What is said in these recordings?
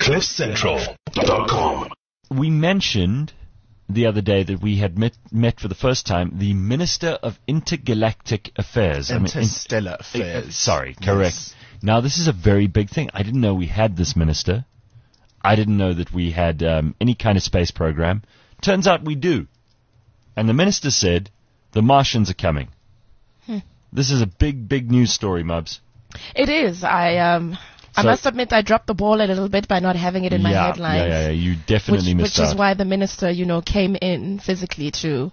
CliffCentral.com. We mentioned the other day that we had met for the first time the Minister of Intergalactic Affairs. Interstellar Affairs. Sorry, correct. Yes. Now, this is a very big thing. I didn't know we had this minister. I didn't know that we had any kind of space program. Turns out we do. And the minister said, the Martians are coming. This is a big, big news story, Mubs. It is. I must admit I dropped the ball a little bit by not having it in my headlines. Yeah, you definitely missed out. Which is why the minister, came in physically to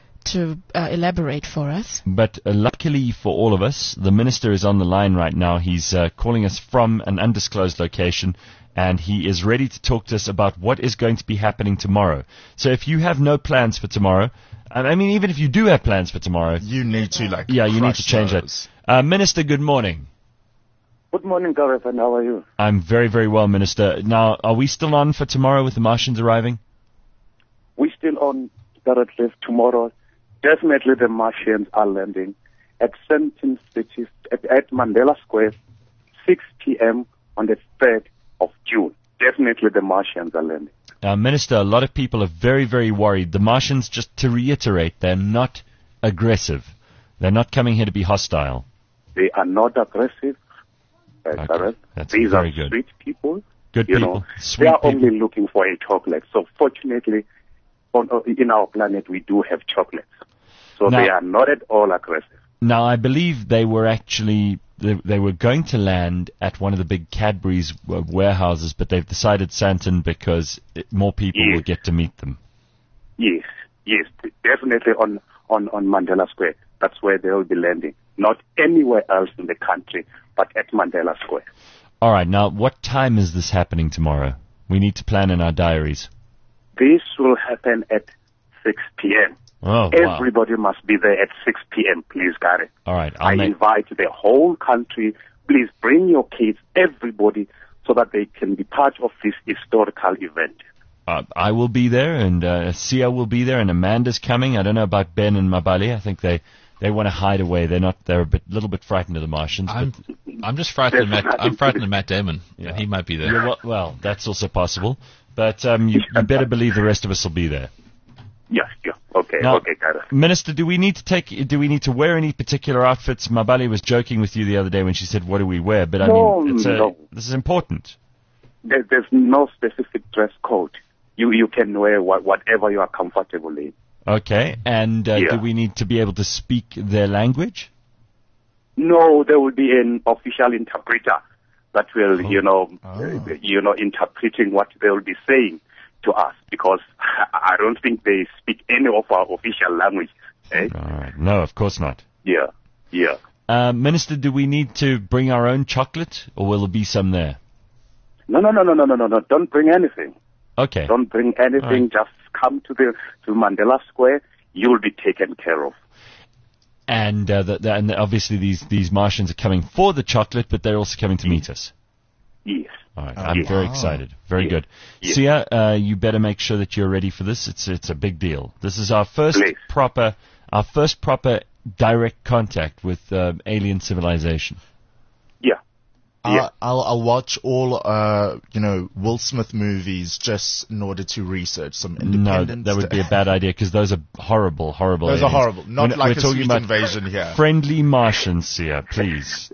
elaborate for us. But luckily for all of us, the minister is on the line right now. He's calling us from an undisclosed location, and he is ready to talk to us about what is going to be happening tomorrow. So if you have no plans for tomorrow, I mean, even if you do have plans for tomorrow, you need to you need to change that. Minister, good morning. Good morning, Gareth, and how are you? I'm very, very well, Minister. Now, are we still on for tomorrow with the Martians arriving? We're still on, Gareth. Tomorrow. Definitely the Martians are landing at Sentin City, at Mandela Square, 6 p.m. on the 3rd of June. Definitely the Martians are landing. Minister, a lot of people are very, very worried. The Martians, just to reiterate, they're not aggressive. They're not coming here to be hostile. They are not aggressive. Okay. That's These very are good. sweet people. Good people. Sweet they are people. only looking for a chocolate. So fortunately, in our planet, we do have chocolates. So Now, they are not at all aggressive. Now, I believe they were actually, they were going to land at one of the big Cadbury's warehouses, but they've decided Santon because more people will get to meet them. Yes, definitely on Mandela Square. That's where they will be landing. Not anywhere else in the country, but at Mandela Square. All right, now, what time is this happening tomorrow? We need to plan in our diaries. This will happen at 6 p.m. Oh, Everybody must be there at 6 p.m., please, Gary. All right. I invite the whole country. Please bring your kids, everybody, so that they can be part of this historical event. I will be there, and Sia will be there, and Amanda's coming. I don't know about Ben and Mabali. I think they want to hide away. They're a little bit frightened of the Martians. I'm just frightened of Matt Damon. Yeah. And he might be there. Yeah, well, that's also possible. But you better believe the rest of us will be there. Yeah. Okay, now, Gary. Minister, do we need to wear any particular outfits? Mabali was joking with you the other day when she said, "What do we wear?" But this is important. There's no specific dress code. You can wear whatever you are comfortable in. Okay, and do we need to be able to speak their language? No, there will be an official interpreter that will, interpreting what they will be saying to us, because I don't think they speak any of our official language. Eh? All right. No, of course not. Yeah. Minister, do we need to bring our own chocolate, or will there be some there? No. Don't bring anything. Okay. Don't bring anything. Right. Just come to Mandela Square. You'll be taken care of. And and obviously these Martians are coming for the chocolate, but they're also coming to meet us. Yes. All right. I'm very excited. Very good. Yes. Sia, you better make sure that you're ready for this. It's a big deal. This is our first proper direct contact with alien civilization. Yeah. I'll watch all Will Smith movies just in order to research some independent. No, that would be a bad idea, because those are horrible. Those aliens. are horrible. Not like we're a talking sweet about invasion here. Friendly Martians, Sia, please.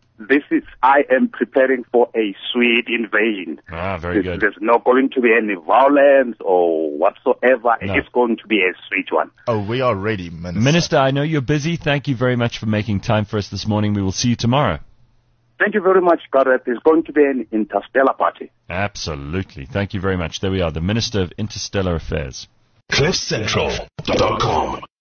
I am preparing for a sweet invasion. Very good. There's not going to be any violence or whatsoever. No. It's going to be a sweet one. Oh, we are ready, Minister. Minister, I know you're busy. Thank you very much for making time for us this morning. We will see you tomorrow. Thank you very much, Gareth. There's going to be an interstellar party. Absolutely. Thank you very much. There we are, the Minister of Interstellar Affairs. CliffCentral.com